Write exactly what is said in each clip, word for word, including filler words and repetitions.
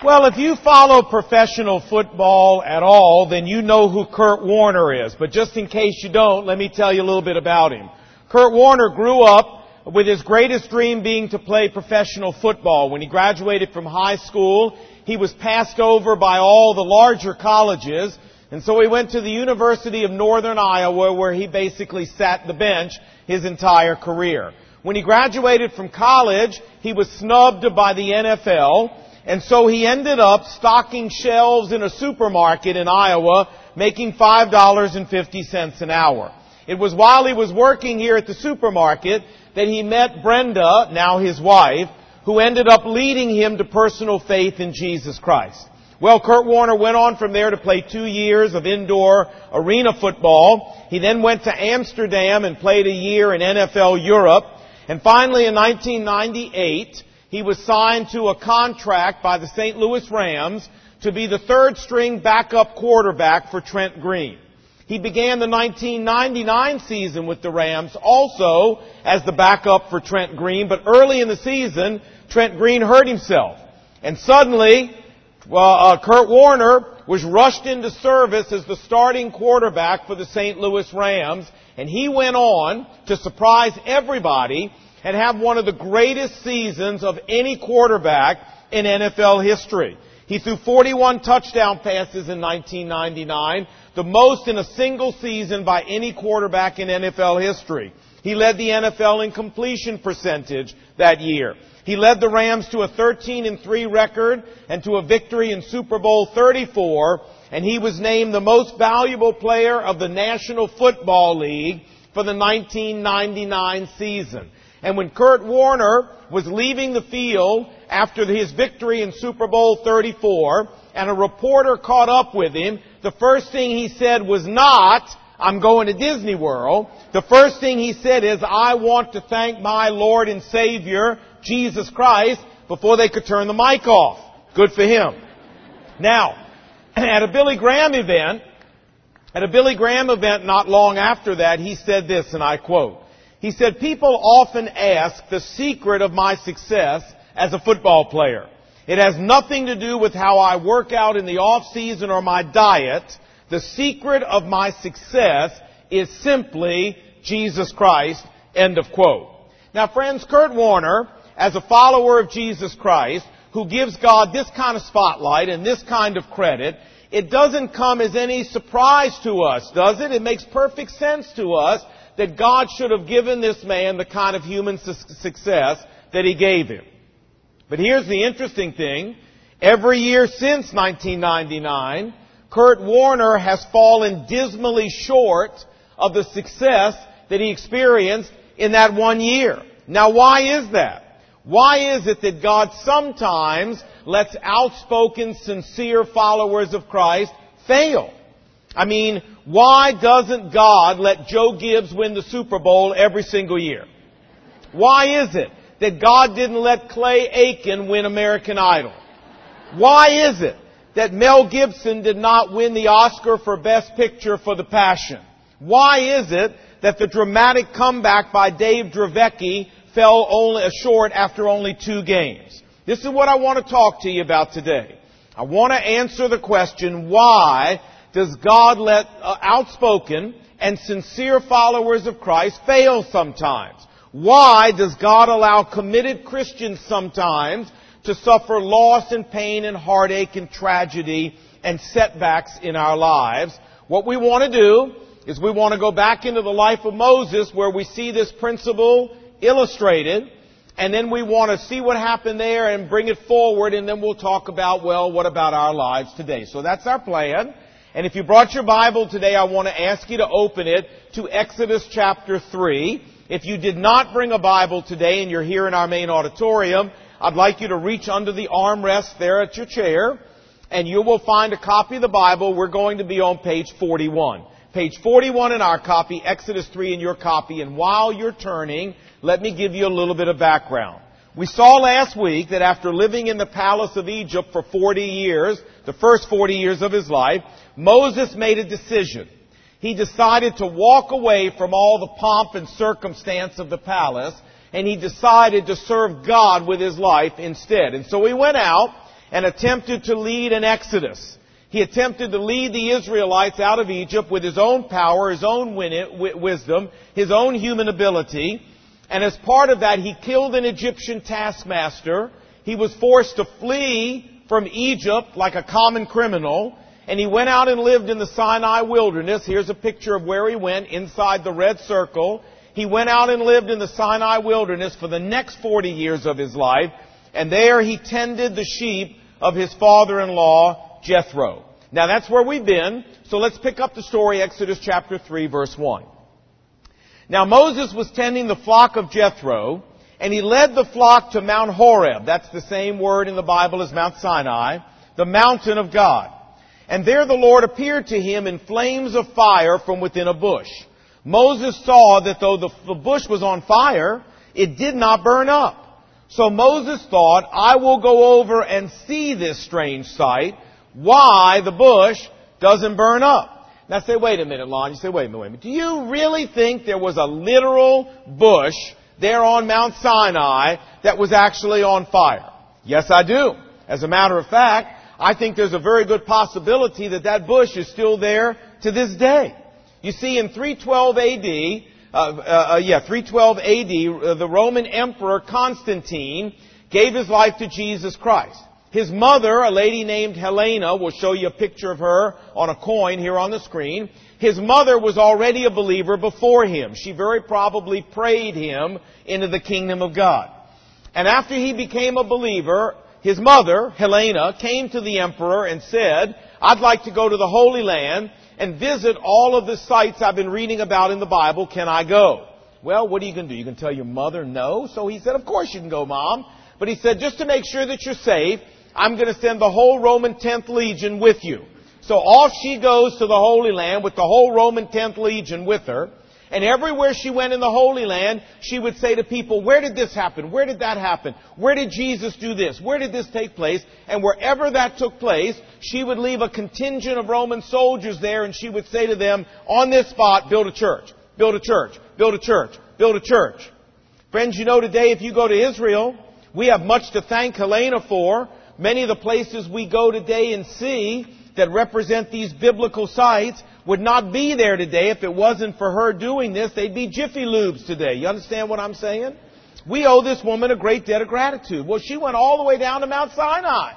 Well, if you follow professional football at all, then you know who Kurt Warner is. But just in case you don't, let me tell you a little bit about him. Kurt Warner grew up with his greatest dream being to play professional football. When he graduated from high school, he was passed over by all the larger colleges, and so he went to the University of Northern Iowa, where he basically sat the bench his entire career. When he graduated from college, he was snubbed by the N F L, and so he ended up stocking shelves in a supermarket in Iowa, making five dollars and fifty cents an hour. It was while he was working here at the supermarket that he met Brenda, now his wife, who ended up leading him to personal faith in Jesus Christ. Well, Kurt Warner went on from there to play two years of indoor arena football. He then went to Amsterdam and played a year in N F L Europe. And finally, in nineteen ninety-eight, he was signed to a contract by the Saint Louis Rams to be the third string backup quarterback for Trent Green. He began the nineteen ninety-nine season with the Rams also as the backup for Trent Green, but early in the season, Trent Green hurt himself. And suddenly, well, uh, Kurt Warner was rushed into service as the starting quarterback for the Saint Louis Rams, and he went on to surprise everybody and have one of the greatest seasons of any quarterback in N F L history. He threw forty-one touchdown passes in nineteen ninety-nine, the most in a single season by any quarterback in N F L history. He led the N F L in completion percentage that year. He led the Rams to a thirteen and three record and to a victory in Super Bowl thirty-four, and he was named the most valuable player of the National Football League for the nineteen ninety-nine season. And when Kurt Warner was leaving the field after his victory in Super Bowl thirty-four, and a reporter caught up with him, the first thing he said was not, "I'm going to Disney World." The first thing he said is, "I want to thank my Lord and Savior, Jesus Christ," before they could turn the mic off. Good for him. Now, at a Billy Graham event, at a Billy Graham event not long after that, he said this, and I quote, he said, "People often ask the secret of my success as a football player. It has nothing to do with how I work out in the off-season or my diet. The secret of my success is simply Jesus Christ," end of quote. Now, friends, Kurt Warner, as a follower of Jesus Christ, who gives God this kind of spotlight and this kind of credit, it doesn't come as any surprise to us, does it? It makes perfect sense to us that God should have given this man the kind of human su- success that He gave him. But here's the interesting thing. Every year since nineteen ninety-nine, Kurt Warner has fallen dismally short of the success that he experienced in that one year. Now, why is that? Why is it that God sometimes lets outspoken, sincere followers of Christ fail? I mean, why doesn't God let Joe Gibbs win the Super Bowl every single year? Why is it that God didn't let Clay Aiken win American Idol? Why is it that Mel Gibson did not win the Oscar for Best Picture for The Passion? Why is it that the dramatic comeback by Dave Dravecki fell only short after only two games? This is what I want to talk to you about today. I want to answer the question, why does God let uh, outspoken and sincere followers of Christ fail sometimes? Why does God allow committed Christians sometimes to suffer loss and pain and heartache and tragedy and setbacks in our lives? What we want to do is we want to go back into the life of Moses, where we see this principle illustrated, and then we want to see what happened there and bring it forward, and then we'll talk about, well, what about our lives today? So that's our plan. And if you brought your Bible today, I want to ask you to open it to Exodus chapter three. If you did not bring a Bible today and you're here in our main auditorium, I'd like you to reach under the armrest there at your chair, and you will find a copy of the Bible. We're going to be on page forty-one. Page forty-one in our copy, Exodus three in your copy. And while you're turning, let me give you a little bit of background. We saw last week that after living in the palace of Egypt for forty years, the first forty years of his life, Moses made a decision. He decided to walk away from all the pomp and circumstance of the palace, and he decided to serve God with his life instead. And so he went out and attempted to lead an exodus. He attempted to lead the Israelites out of Egypt with his own power, his own wisdom, his own human ability. And as part of that, he killed an Egyptian taskmaster. He was forced to flee from Egypt like a common criminal. And he went out and lived in the Sinai wilderness. Here's a picture of where he went inside the red circle. He went out and lived in the Sinai wilderness for the next forty years of his life. And there he tended the sheep of his father-in-law, Jethro. Now that's where we've been. So let's pick up the story, Exodus chapter three, verse one. Now Moses was tending the flock of Jethro, and he led the flock to Mount Horeb. That's the same word in the Bible as Mount Sinai, the mountain of God. And there the Lord appeared to him in flames of fire from within a bush. Moses saw that though the, the bush was on fire, it did not burn up. So Moses thought, I will go over and see this strange sight, why the bush doesn't burn up. Now say, wait a minute, Lon. You say, wait a minute, wait a minute. Do you really think there was a literal bush there on Mount Sinai that was actually on fire? Yes, I do. As a matter of fact, I think there's a very good possibility that that bush is still there to this day. You see, in three twelve A D, uh, uh, yeah, three twelve A D, uh, the Roman Emperor Constantine gave his life to Jesus Christ. His mother, a lady named Helena, we'll show you a picture of her on a coin here on the screen. His mother was already a believer before him. She very probably prayed him into the kingdom of God. And after he became a believer, his mother, Helena, came to the emperor and said, I'd like to go to the Holy Land and visit all of the sites I've been reading about in the Bible. Can I go? Well, what are you going to do? You can tell your mother no? So he said, of course you can go, Mom. But he said, just to make sure that you're safe, I'm going to send the whole Roman tenth Legion with you. So off she goes to the Holy Land with the whole Roman tenth Legion with her. And everywhere she went in the Holy Land, she would say to people, where did this happen? Where did that happen? Where did Jesus do this? Where did this take place? And wherever that took place, she would leave a contingent of Roman soldiers there, and she would say to them, on this spot, build a church, build a church, build a church, build a church. Friends, you know today if you go to Israel, we have much to thank Helena for. Many of the places we go today and see that represent these biblical sites would not be there today if it wasn't for her doing this. They'd be Jiffy Lubes today. You understand what I'm saying? We owe this woman a great debt of gratitude. Well, she went all the way down to Mount Sinai.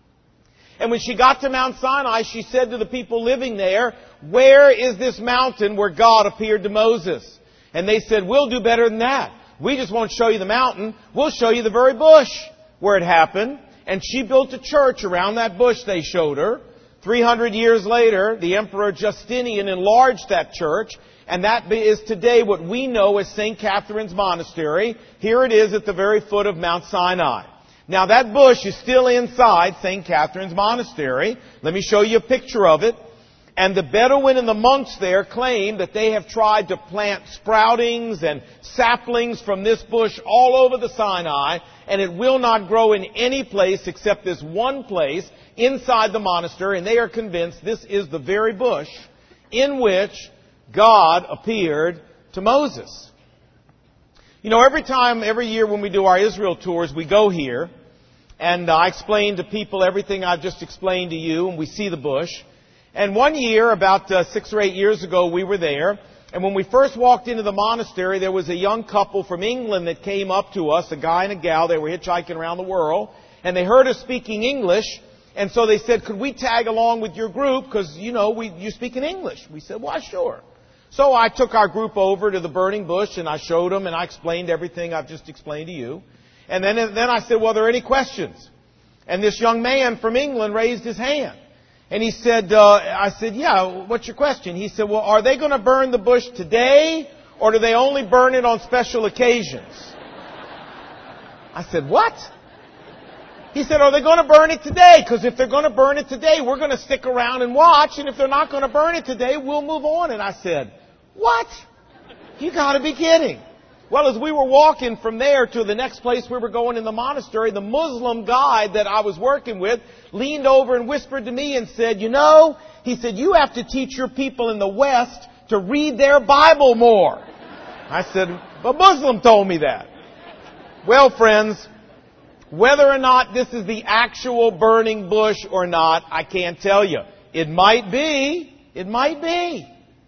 And when she got to Mount Sinai, she said to the people living there, where is this mountain where God appeared to Moses? And they said, we'll do better than that. We just won't show you the mountain. We'll show you the very bush where it happened. And she built a church around that bush they showed her. three hundred years later, the Emperor Justinian enlarged that church, and that is today what we know as Saint Catherine's Monastery. Here it is at the very foot of Mount Sinai. Now that bush is still inside Saint Catherine's Monastery. Let me show you a picture of it. And the Bedouin and the monks there claim that they have tried to plant sproutings and saplings from this bush all over the Sinai, and it will not grow in any place except this one place inside the monastery, and they are convinced this is the very bush in which God appeared to Moses. You know, every time, every year when we do our Israel tours, we go here, and I explain to people everything I've just explained to you, and we see the bush. And one year, about uh, six or eight years ago, we were there. And when we first walked into the monastery, there was a young couple from England that came up to us, a guy and a gal. They were hitchhiking around the world. And they heard us speaking English. And so they said, could we tag along with your group? Because, you know, we, you speak in English. We said, why, sure. So I took our group over to the burning bush, and I showed them, and I explained everything I've just explained to you. And then, then I said, well, are there any questions? And this young man from England raised his hand. And he said, uh, I said, yeah, what's your question? He said, well, are they going to burn the bush today, or do they only burn it on special occasions? I said, what? He said, are they going to burn it today? Because if they're going to burn it today, we're going to stick around and watch. And if they're not going to burn it today, we'll move on. And I said, what? You got to be kidding. Well, as we were walking from there to the next place we were going in the monastery, the Muslim guide that I was working with leaned over and whispered to me and said, you know, he said, you have to teach your people in the West to read their Bible more. I said, a Muslim told me that. Well, friends, Whether or not this is the actual burning bush or not, I can't tell you. It might be. It might be.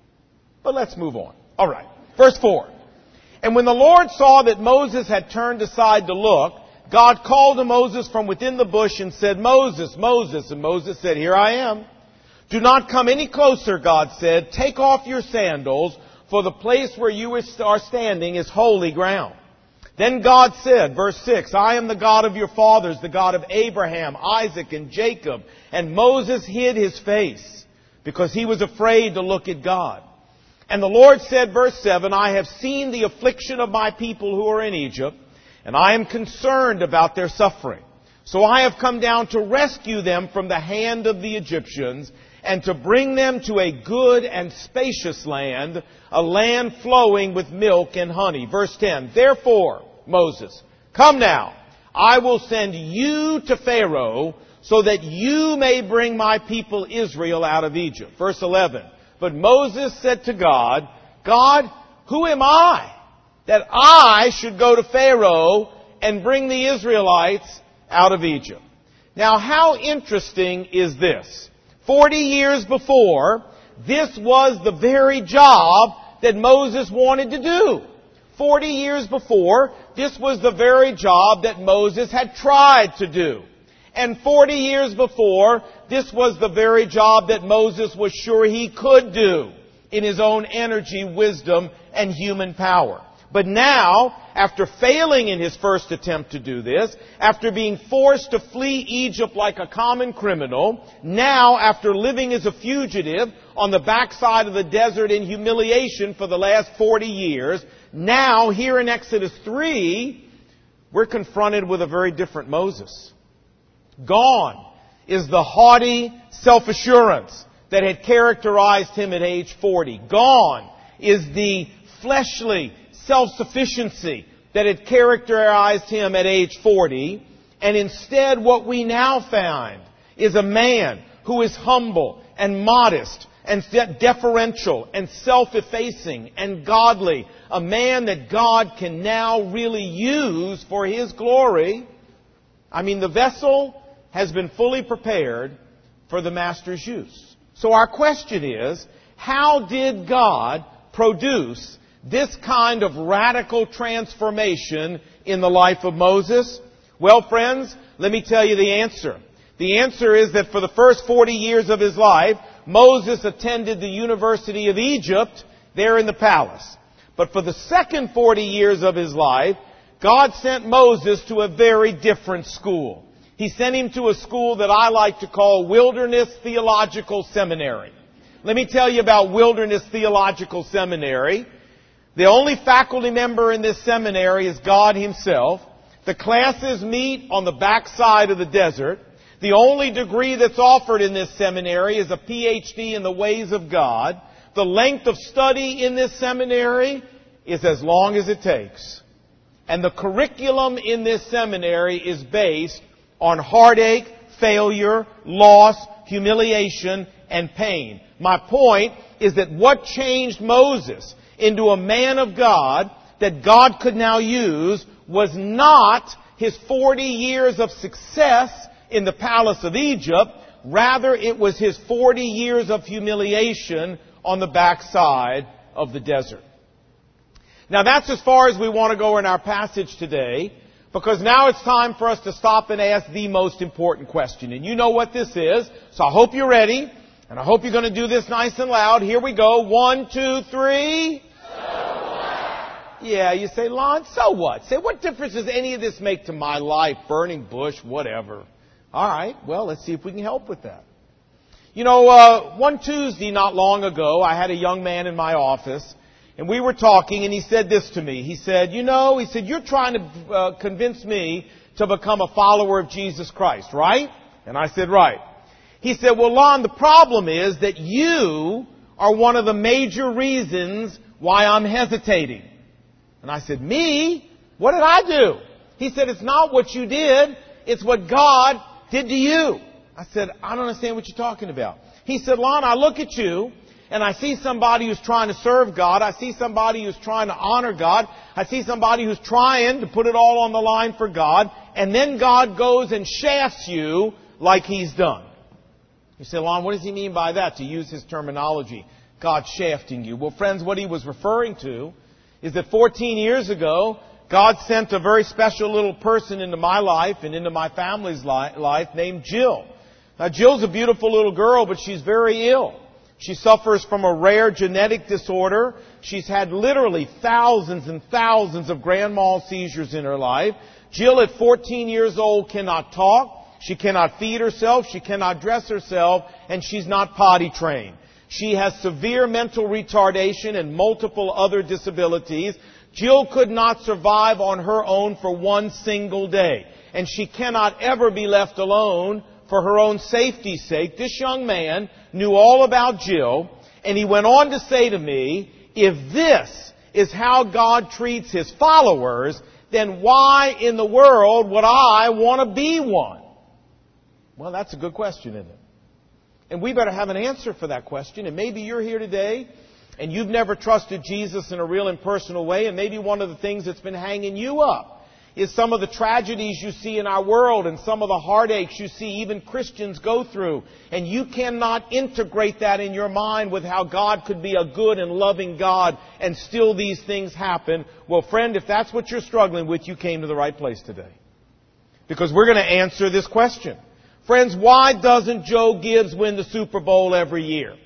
But let's move on. All right. Verse four. And when the Lord saw that Moses had turned aside to look, God called to Moses from within the bush and said, Moses, Moses. And Moses said, Here I am. Do not come any closer, God said. Take off your sandals, for the place where you are standing is holy ground. Then God said, verse six, I am the God of your fathers, the God of Abraham, Isaac, and Jacob. And Moses hid his face because he was afraid to look at God. And the Lord said, verse seven, I have seen the affliction of my people who are in Egypt, and I am concerned about their suffering. So I have come down to rescue them from the hand of the Egyptians, and to bring them to a good and spacious land, a land flowing with milk and honey. Verse ten, Therefore, Moses, come now, I will send you to Pharaoh, so that you may bring my people Israel out of Egypt. Verse eleven, But Moses said to God, God, who am I, that I should go to Pharaoh and bring the Israelites out of Egypt? Now, how interesting is this? Forty years before, this was the very job that Moses wanted to do. Forty years before, this was the very job that Moses had tried to do. And forty years before, this was the very job that Moses was sure he could do in his own energy, wisdom, and human power. But now, after failing in his first attempt to do this, after being forced to flee Egypt like a common criminal, now, after living as a fugitive on the backside of the desert in humiliation for the last forty years, now, here in Exodus three, we're confronted with a very different Moses. Gone is the haughty self-assurance that had characterized him at age forty. Gone is the fleshly self-sufficiency that had characterized him at age forty. And instead, what we now find is a man who is humble and modest and deferential and self-effacing and godly. A man that God can now really use for His glory. I mean, the vessel has been fully prepared for the Master's use. So our question is, how did God produce this kind of radical transformation in the life of Moses? Well, friends, let me tell you the answer. The answer is that for the first forty years of his life, Moses attended the University of Egypt there in the palace. But for the second forty years of his life, God sent Moses to a very different school. He sent him to a school that I like to call Wilderness Theological Seminary. Let me tell you about Wilderness Theological Seminary. The only faculty member in this seminary is God Himself. The classes meet on the backside of the desert. The only degree that's offered in this seminary is a P H D in the ways of God. The length of study in this seminary is as long as it takes. And the curriculum in this seminary is based on heartache, failure, loss, humiliation, and pain. My point is that what changed Moses into a man of God that God could now use was not his forty years of success in the palace of Egypt. Rather, it was his forty years of humiliation on the backside of the desert. Now, that's as far as we want to go in our passage today, because now it's time for us to stop and ask the most important question. And you know what this is, so I hope you're ready, and I hope you're going to do this nice and loud. Here we go. One, two, three. So what? Yeah, you say, Lon, so what? Say, what difference does any of this make to my life? Burning bush, whatever. All right, well, let's see if we can help with that. You know, uh, one Tuesday not long ago, I had a young man in my office, and we were talking, and he said this to me. He said, you know, he said, you're trying to uh, convince me to become a follower of Jesus Christ, right? And I said, right. He said, well, Lon, the problem is that you are one of the major reasons why I'm hesitating. And I said, me? What did I do? He said, it's not what you did, it's what God did to you. I said, I don't understand what you're talking about. He said, Lon, I look at you, and I see somebody who's trying to serve God, I see somebody who's trying to honor God, I see somebody who's trying to put it all on the line for God, and then God goes and shafts you like He's done. You say, Lon, what does he mean by that? To use his terminology, God shafting you. Well, friends, what he was referring to is that fourteen years ago, God sent a very special little person into my life and into my family's li- life named Jill. Now, Jill's a beautiful little girl, but she's very ill. She suffers from a rare genetic disorder. She's had literally thousands and thousands of grand mal seizures in her life. Jill, at fourteen years old, cannot talk. She cannot feed herself. She cannot dress herself. And she's not potty trained. She has severe mental retardation and multiple other disabilities. Jill could not survive on her own for one single day. And she cannot ever be left alone for her own safety's sake. This young man knew all about Jill, and he went on to say to me, if this is how God treats His followers, then why in the world would I want to be one? Well, that's a good question, isn't it? And we better have an answer for that question. And maybe you're here today and you've never trusted Jesus in a real and personal way, and maybe one of the things that's been hanging you up is some of the tragedies you see in our world and some of the heartaches you see even Christians go through. And you cannot integrate that in your mind with how God could be a good and loving God and still these things happen. Well, friend, if that's what you're struggling with, you came to the right place today. Because we're going to answer this question. Friends, why doesn't Joe Gibbs win the Super Bowl every year?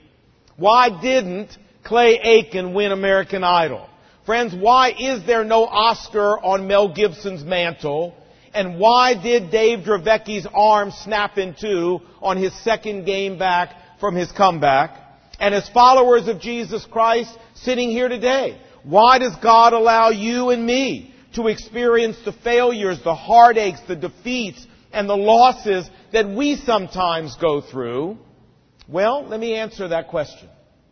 Why didn't Clay Aiken win American Idol? Friends, why is there no Oscar on Mel Gibson's mantle? And why did Dave Dravecki's arm snap in two on his second game back from his comeback? And as followers of Jesus Christ sitting here today, why does God allow you and me to experience the failures, the heartaches, the defeats, and the losses that we sometimes go through? Well, let me answer that question.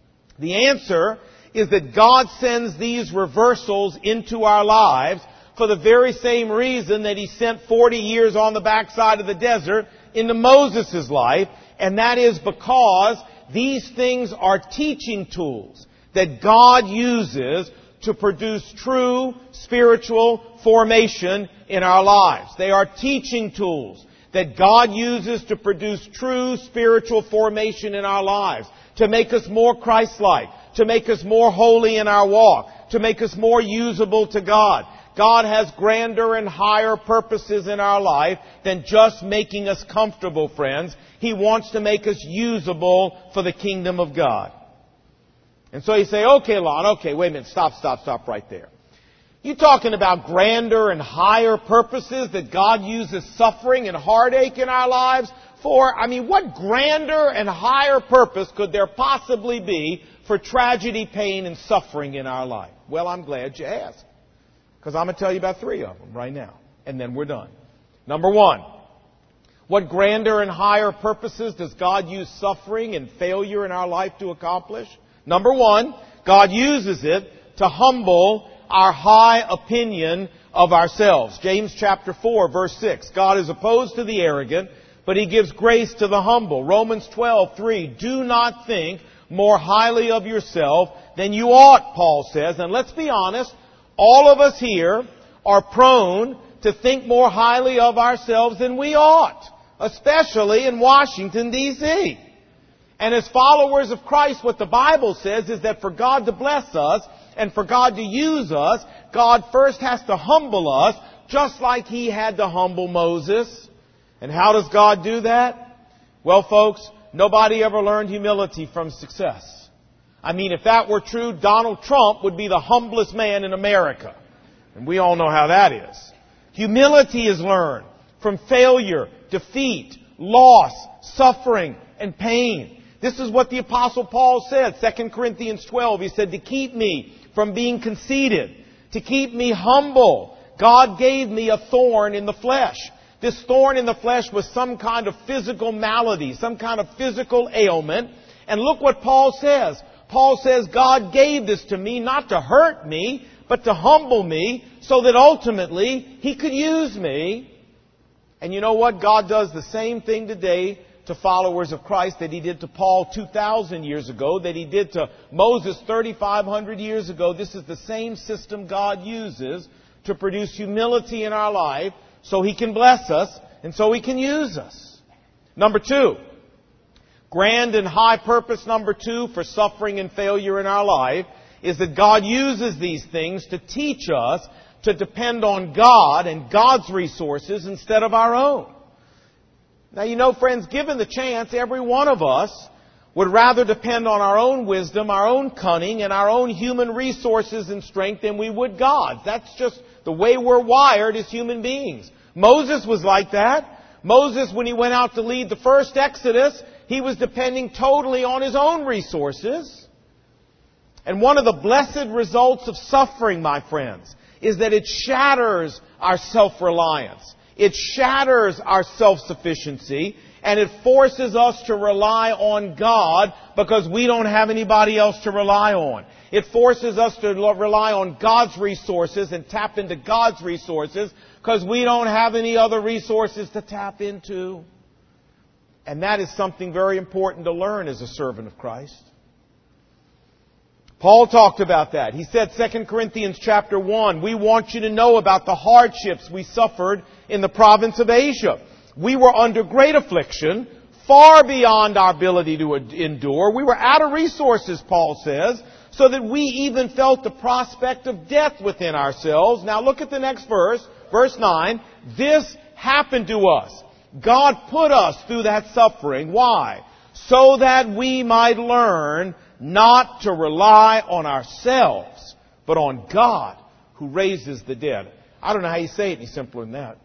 The answer is that God sends these reversals into our lives for the very same reason that He sent forty years on the backside of the desert into Moses' life, and that is because these things are teaching tools that God uses to produce true spiritual formation in our lives. They are teaching tools that God uses to produce true spiritual formation in our lives, to make us more Christ-like, to make us more holy in our walk, to make us more usable to God. God has grander and higher purposes in our life than just making us comfortable, friends. He wants to make us usable for the kingdom of God. And so you say, okay, Lon, okay, wait a minute, stop, stop, stop right there. You talking about grander and higher purposes that God uses suffering and heartache in our lives for? I mean, what grander and higher purpose could there possibly be for tragedy, pain, and suffering in our life? Well, I'm glad you asked, because I'm going to tell you about three of them right now, and then we're done. Number one, what grander and higher purposes does God use suffering and failure in our life to accomplish? Number one, God uses it to humble our high opinion of ourselves. James chapter four, verse six. God is opposed to the arrogant, but He gives grace to the humble. Romans twelve, three. Do not think more highly of yourself than you ought, Paul says. And let's be honest, all of us here are prone to think more highly of ourselves than we ought, especially in Washington, D C And as followers of Christ, what the Bible says is that for God to bless us and for God to use us, God first has to humble us, just like He had to humble Moses. And how does God do that? Well, folks, nobody ever learned humility from success. I mean, if that were true, Donald Trump would be the humblest man in America. And we all know how that is. Humility is learned from failure, defeat, loss, suffering, and pain. This is what the Apostle Paul said, Second Corinthians twelve. He said, to keep me from being conceited, to keep me humble, God gave me a thorn in the flesh. This thorn in the flesh was some kind of physical malady, some kind of physical ailment. And look what Paul says. Paul says, God gave this to me not to hurt me, but to humble me, so that ultimately He could use me. And you know what? God does the same thing today to followers of Christ, that He did to Paul two thousand years ago, that He did to Moses thirty-five hundred years ago. This is the same system God uses to produce humility in our life so He can bless us and so He can use us. Number two, grand and high purpose number two for suffering and failure in our life is that God uses these things to teach us to depend on God and God's resources instead of our own. Now, you know, friends, given the chance, every one of us would rather depend on our own wisdom, our own cunning, and our own human resources and strength than we would God's. That's just the way we're wired as human beings. Moses was like that. Moses, when he went out to lead the first Exodus, he was depending totally on his own resources. And one of the blessed results of suffering, my friends, is that it shatters our self-reliance. It shatters our self-sufficiency, and it forces us to rely on God because we don't have anybody else to rely on. It forces us to rely on God's resources and tap into God's resources because we don't have any other resources to tap into. And that is something very important to learn as a servant of Christ. Paul talked about that. He said, Second Corinthians chapter one, we want you to know about the hardships we suffered in the province of Asia. We were under great affliction, far beyond our ability to endure. We were out of resources, Paul says, so that we even felt the prospect of death within ourselves. Now look at the next verse, verse nine. This happened to us. God put us through that suffering. Why? So that we might learn not to rely on ourselves, but on God who raises the dead. I don't know how you say it any simpler than that.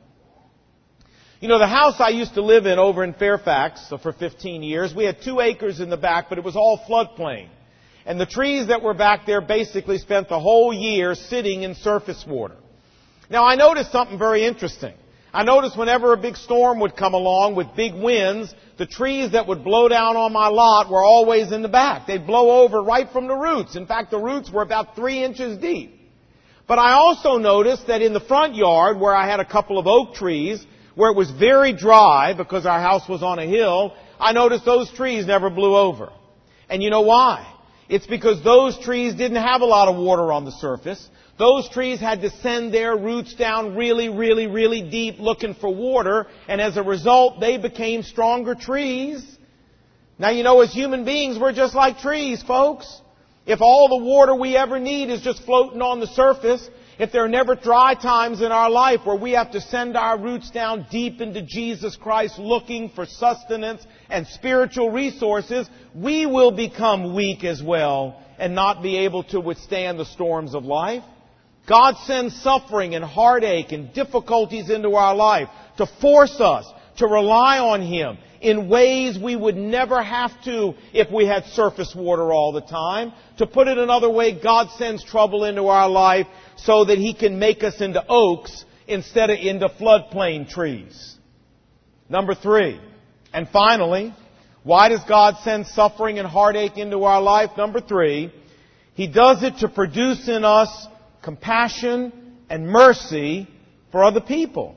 You know, the house I used to live in over in Fairfax, so for fifteen years, we had two acres in the back, but it was all floodplain. And the trees that were back there basically spent the whole year sitting in surface water. Now, I noticed something very interesting. I noticed whenever a big storm would come along with big winds, the trees that would blow down on my lot were always in the back. They'd blow over right from the roots. In fact, the roots were about three inches deep. But I also noticed that in the front yard, where I had a couple of oak trees, where it was very dry because our house was on a hill, I noticed those trees never blew over. And you know why? It's because those trees didn't have a lot of water on the surface. Those trees had to send their roots down really, really, really deep looking for water. And as a result, they became stronger trees. Now, you know, as human beings, we're just like trees, folks. If all the water we ever need is just floating on the surface, if there are never dry times in our life where we have to send our roots down deep into Jesus Christ looking for sustenance and spiritual resources, we will become weak as well and not be able to withstand the storms of life. God sends suffering and heartache and difficulties into our life to force us to rely on Him in ways we would never have to if we had surface water all the time. To put it another way, God sends trouble into our life so that He can make us into oaks instead of into floodplain trees. Number three, and finally, why does God send suffering and heartache into our life? Number three, He does it to produce in us compassion and mercy for other people.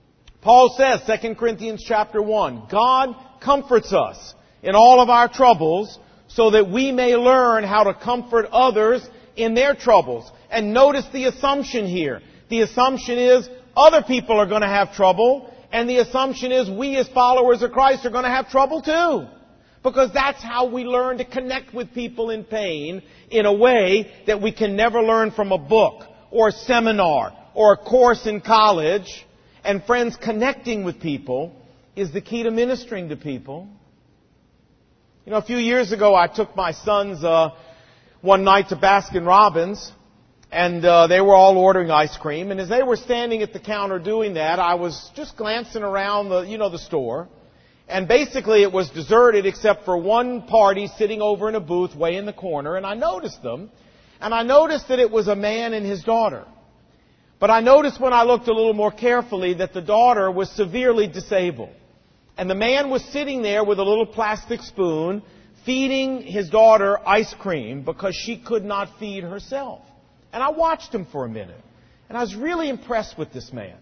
Paul says, Second Corinthians chapter one, God comforts us in all of our troubles so that we may learn how to comfort others in their troubles. And notice the assumption here. The assumption is other people are going to have trouble, and the assumption is we as followers of Christ are going to have trouble too. Because that's how we learn to connect with people in pain in a way that we can never learn from a book or a seminar or a course in college. And friends, connecting with people is the key to ministering to people. You know, a few years ago, I took my sons uh, one night to Baskin-Robbins, and uh, they were all ordering ice cream. And as they were standing at the counter doing that, I was just glancing around the, you know, the store. And basically, it was deserted except for one party sitting over in a booth way in the corner. And I noticed them, and I noticed that it was a man and his daughter. But I noticed when I looked a little more carefully that the daughter was severely disabled. And the man was sitting there with a little plastic spoon feeding his daughter ice cream because she could not feed herself. And I watched him for a minute. And I was really impressed with this man.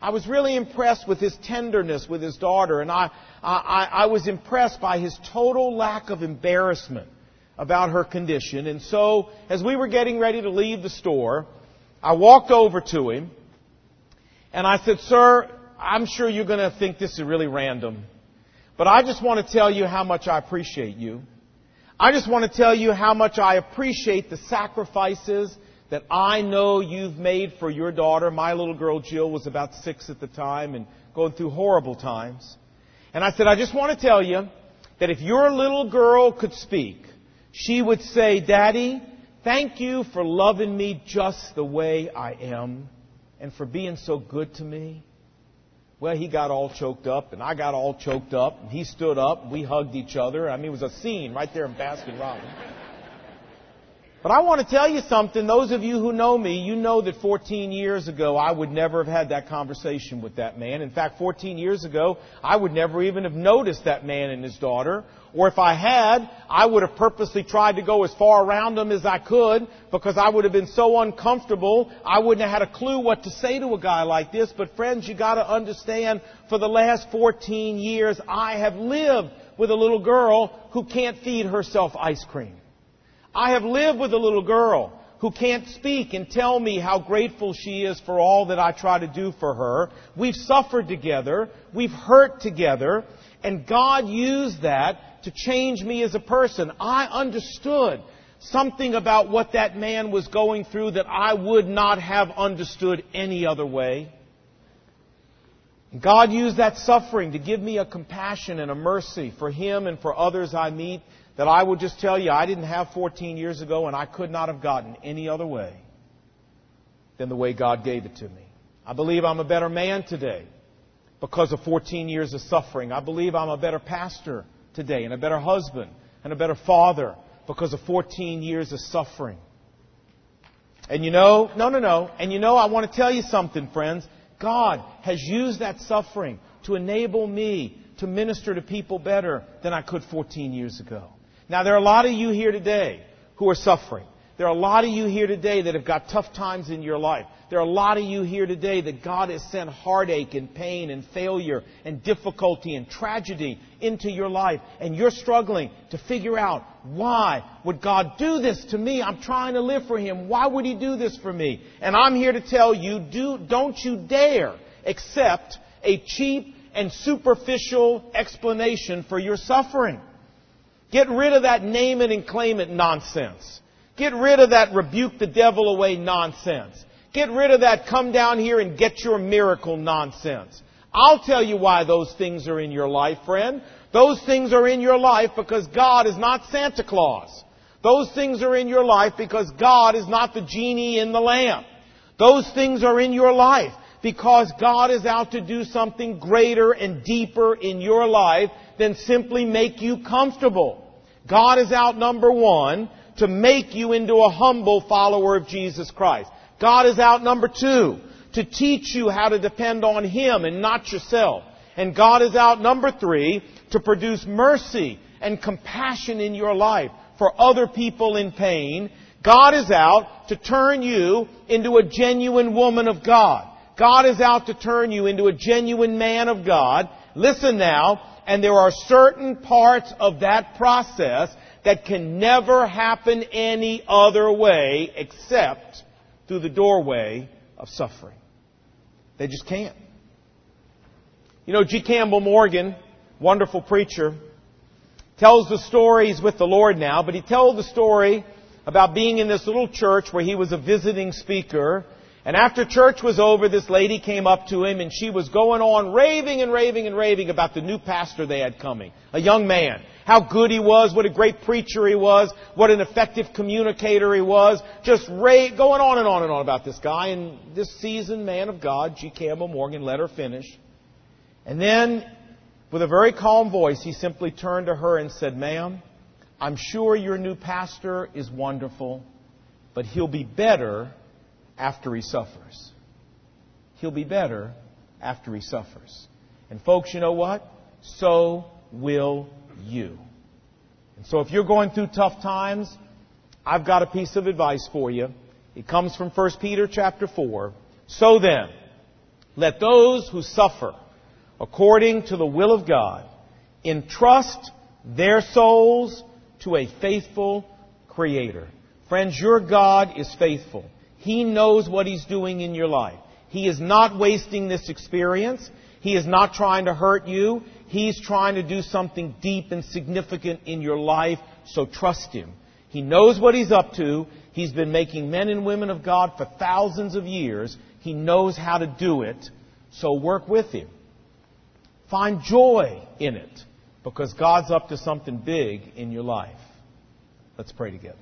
I was really impressed with his tenderness with his daughter, and I, I, I was impressed by his total lack of embarrassment about her condition. And so, as we were getting ready to leave the store, I walked over to him, and I said, "Sir, I'm sure you're going to think this is really random, but I just want to tell you how much I appreciate you. I just want to tell you how much I appreciate the sacrifices that I know you've made for your daughter." My little girl Jill was about six at the time and going through horrible times. And I said, "I just want to tell you that if your little girl could speak, she would say, 'Daddy, thank you for loving me just the way I am and for being so good to me.'" Well, he got all choked up, and I got all choked up, and he stood up, and we hugged each other. I mean, it was a scene right there in Baskin-Robbins. But I want to tell you something. Those of you who know me, you know that fourteen years ago, I would never have had that conversation with that man. In fact, fourteen years ago, I would never even have noticed that man and his daughter. Or if I had, I would have purposely tried to go as far around them as I could, because I would have been so uncomfortable, I wouldn't have had a clue what to say to a guy like this. But friends, you got to understand, for the last fourteen years, I have lived with a little girl who can't feed herself ice cream. I have lived with a little girl who can't speak and tell me how grateful she is for all that I try to do for her. We've suffered together. We've hurt together. And God used that to change me as a person. I understood something about what that man was going through that I would not have understood any other way. And God used that suffering to give me a compassion and a mercy for him and for others I meet, that I would just tell you I didn't have fourteen years ago, and I could not have gotten any other way than the way God gave it to me. I believe I'm a better man today because of fourteen years of suffering. I believe I'm a better pastor today, and a better husband, and a better father because of fourteen years of suffering. And you know, no, no, no. And you know, I want to tell you something, friends. God has used that suffering to enable me to minister to people better than I could fourteen years ago. Now, there are a lot of you here today who are suffering. There are a lot of you here today that have got tough times in your life. There are a lot of you here today that God has sent heartache and pain and failure and difficulty and tragedy into your life. And you're struggling to figure out, why would God do this to me? I'm trying to live for Him. Why would He do this for me? And I'm here to tell you, do, don't you dare accept a cheap and superficial explanation for your suffering. Get rid of that name it and claim it nonsense. Get rid of that rebuke the devil away nonsense. Get rid of that come down here and get your miracle nonsense. I'll tell you why those things are in your life, friend. Those things are in your life because God is not Santa Claus. Those things are in your life because God is not the genie in the lamp. Those things are in your life because God is out to do something greater and deeper in your life than simply make you comfortable. God is out, number one, to make you into a humble follower of Jesus Christ. God is out, number two, to teach you how to depend on Him and not yourself. And God is out, number three, to produce mercy and compassion in your life for other people in pain. God is out to turn you into a genuine woman of God. God is out to turn you into a genuine man of God. Listen now, and there are certain parts of that process that can never happen any other way except through the doorway of suffering. They just can't. You know, G. Campbell Morgan, wonderful preacher, tells the stories with the Lord now, but he told the story about being in this little church where he was a visiting speaker. And after church was over, this lady came up to him and she was going on raving and raving and raving about the new pastor they had coming. A young man. How good he was, what a great preacher he was, what an effective communicator he was. Just ra- going on and on and on about this guy. And this seasoned man of God, G. Campbell Morgan, let her finish. And then, with a very calm voice, he simply turned to her and said, "Ma'am, I'm sure your new pastor is wonderful, but he'll be better after he suffers. He'll be better after he suffers." And folks, you know what? So will you. And so if you're going through tough times, I've got a piece of advice for you. It comes from First Peter chapter four. So then, Let those who suffer according to the will of God entrust their souls to a faithful Creator. Friends, your God is faithful. He knows what He's doing in your life. He is not wasting this experience. He is not trying to hurt you. He's trying to do something deep and significant in your life, so trust Him. He knows what He's up to. He's been making men and women of God for thousands of years. He knows how to do it, so work with Him. Find joy in it, because God's up to something big in your life. Let's pray together.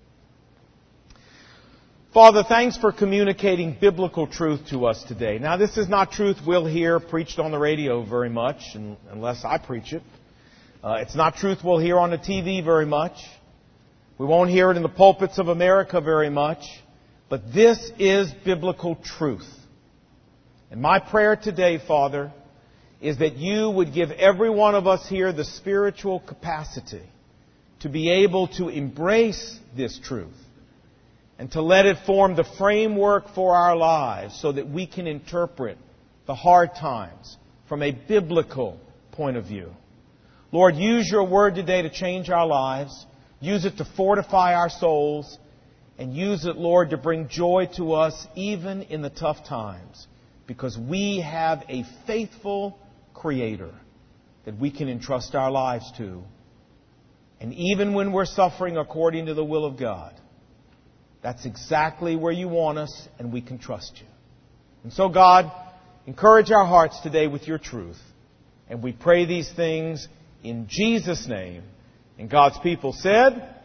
Father, thanks for communicating biblical truth to us today. Now, this is not truth we'll hear preached on the radio very much, unless I preach it. Uh, it's not truth we'll hear on the T V very much. We won't hear it in the pulpits of America very much. But this is biblical truth. And my prayer today, Father, is that you would give every one of us here the spiritual capacity to be able to embrace this truth and to let it form the framework for our lives so that we can interpret the hard times from a biblical point of view. Lord, use your word today to change our lives. Use it to fortify our souls. And use it, Lord, to bring joy to us even in the tough times, because we have a faithful Creator that we can entrust our lives to. And even when we're suffering according to the will of God, that's exactly where you want us, and we can trust you. And so, God, encourage our hearts today with your truth. And we pray these things in Jesus' name. And God's people said,